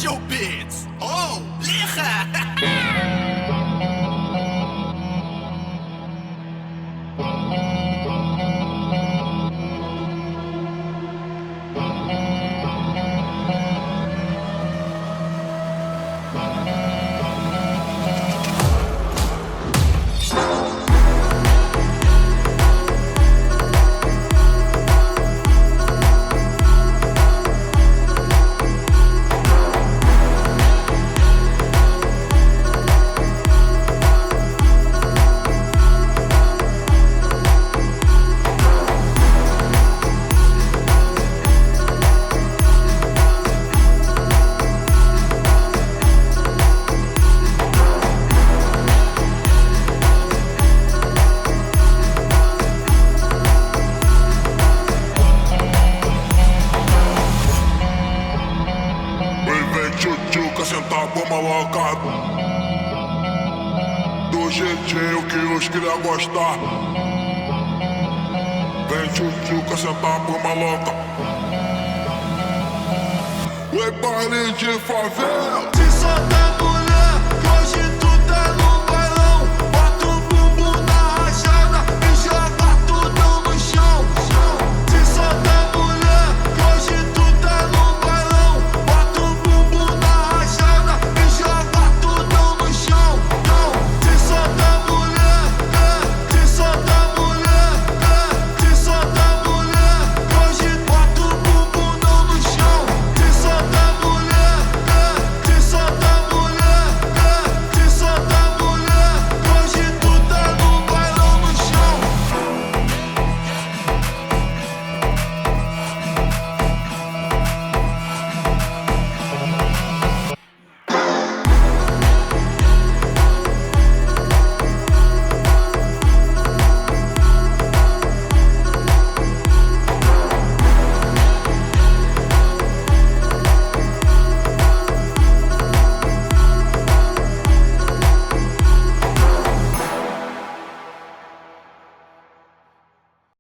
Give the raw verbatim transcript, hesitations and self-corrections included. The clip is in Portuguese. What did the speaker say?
Joe Beats. Oh, liga! Tchutchuca, sentar com maloca do jeitinho que os cria gostar. Vem tchutchuca, sentar com maloca. Oi, baile de favela. Se soltar